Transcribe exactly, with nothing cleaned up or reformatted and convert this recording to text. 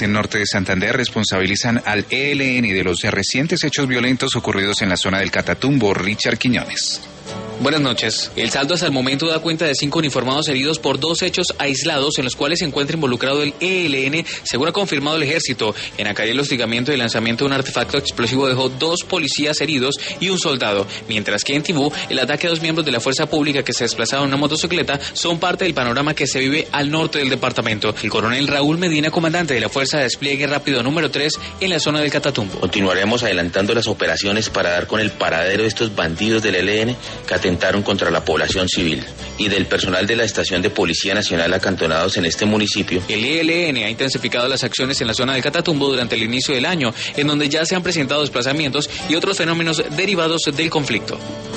En norte de Santander responsabilizan al E L N de los recientes hechos violentos ocurridos en la zona del Catatumbo. Richard Quiñones. Buenas noches. El saldo hasta el momento da cuenta de cinco uniformados heridos por dos hechos aislados en los cuales se encuentra involucrado el E L N, según ha confirmado el ejército. En Acari, el hostigamiento y el lanzamiento de un artefacto explosivo dejó dos policías heridos y un soldado, mientras que en Tibú, el ataque a dos miembros de la fuerza pública que se desplazaban en una motocicleta son parte del panorama que se vive al norte del departamento. El coronel Raúl Medina, comandante de la Fuerza de Despliegue Rápido número tres en la zona del Catatumbo. Continuaremos adelantando las operaciones para dar con el paradero de estos bandidos del E L N que atentaron contra la población civil y del personal de la Estación de Policía Nacional acantonados en este municipio. El E L N ha intensificado las acciones en la zona del Catatumbo durante el inicio del año, en donde ya se han presentado desplazamientos y otros fenómenos derivados del conflicto.